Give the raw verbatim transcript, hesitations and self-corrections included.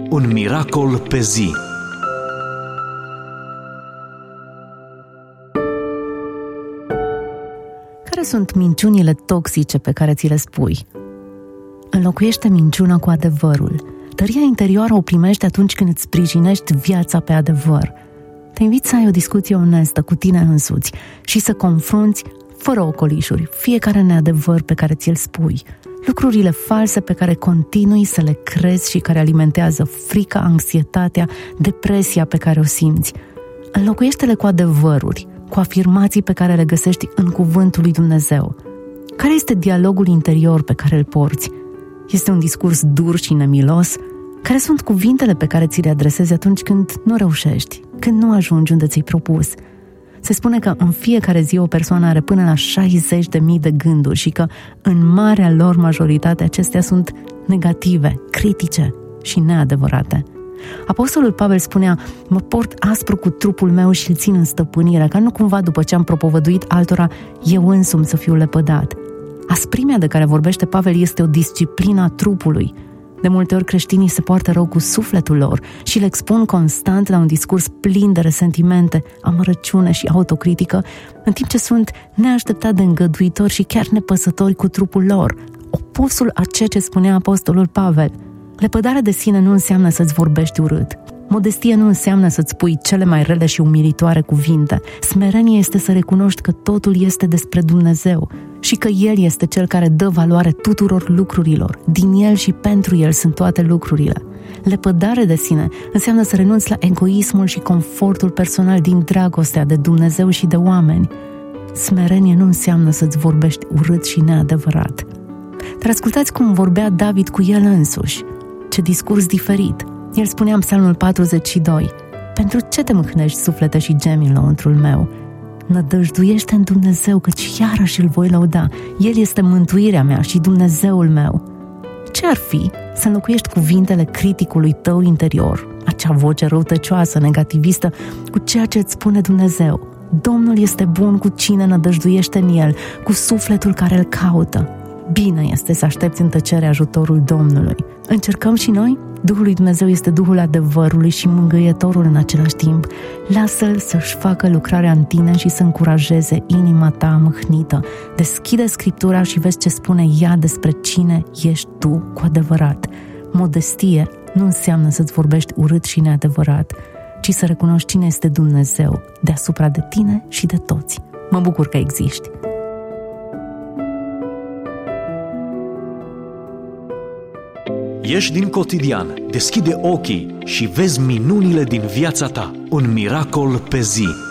Un miracol pe zi. Care sunt minciunile toxice pe care ți le spui? Înlocuiește minciuna cu adevărul. Tăria interioară o primești atunci când îți sprijinești viața pe adevăr. Te invit să ai o discuție onestă cu tine însuți și să confrunți, fără ocolișuri, fiecare neadevăr pe care ți-l spui. Lucrurile false pe care continui să le crezi și care alimentează frica, anxietatea, depresia pe care o simți. Înlocuiește-le cu adevăruri, cu afirmații pe care le găsești în cuvântul lui Dumnezeu. Care este dialogul interior pe care îl porți? Este un discurs dur și nemilos? Care sunt cuvintele pe care ți le adresezi atunci când nu reușești, când nu ajungi unde ți-ai propus? Se spune că în fiecare zi o persoană are până la șaizeci de mii de gânduri și că în marea lor majoritate acestea sunt negative, critice și neadevărate. Apostolul Pavel spunea: mă port aspru cu trupul meu și îl țin în stăpânire, ca nu cumva după ce am propovăduit altora, eu însumi să fiu lepădat. Asprimea de care vorbește Pavel este o disciplină a trupului. De multe ori creștinii se poartă rău cu sufletul lor și le expun constant la un discurs plin de resentimente, amărăciune și autocritică, în timp ce sunt neașteptat de îngăduitori și chiar nepăsători cu trupul lor, opusul a ceea ce spunea apostolul Pavel. Lepădarea de sine nu înseamnă să-ți vorbești urât. Modestie nu înseamnă să-ți spui cele mai rele și umilitoare cuvinte. Smerenie este să recunoști că totul este despre Dumnezeu și că El este Cel care dă valoare tuturor lucrurilor. Din El și pentru El sunt toate lucrurile. Lepădare de sine înseamnă să renunți la egoismul și confortul personal din dragostea de Dumnezeu și de oameni. Smerenie nu înseamnă să-ți vorbești urât și neadevărat. Dar ascultați cum vorbea David cu el însuși. Ce discurs diferit! El spunea în Psalmul patruzeci și doi: pentru ce te mâhnești, suflete, și gemi în lăuntrul meu? Nădăjduiește în Dumnezeu, căci iarăși îl voi lăuda. El este mântuirea mea și Dumnezeul meu. Ce ar fi să înlocuiești cuvintele criticului tău interior, acea voce răutăcioasă, negativistă, cu ceea ce îți spune Dumnezeu? Domnul este bun cu cine nădăjduiește în El, cu sufletul care îl caută. Bine este să aștepți în tăcere ajutorul Domnului. Încercăm și noi? Duhul lui Dumnezeu este Duhul adevărului și mângâietorul în același timp. Lasă-L să-și facă lucrarea în tine și să încurajeze inima ta mâhnită. Deschide Scriptura și vezi ce spune ea despre cine ești tu cu adevărat. Modestie nu înseamnă să-ți vorbești urât și neadevărat, ci să recunoști cine este Dumnezeu deasupra de tine și de toți. Mă bucur că existi. Ieși din cotidian, deschide ochii și vezi minunile din viața ta. Un miracol pe zi.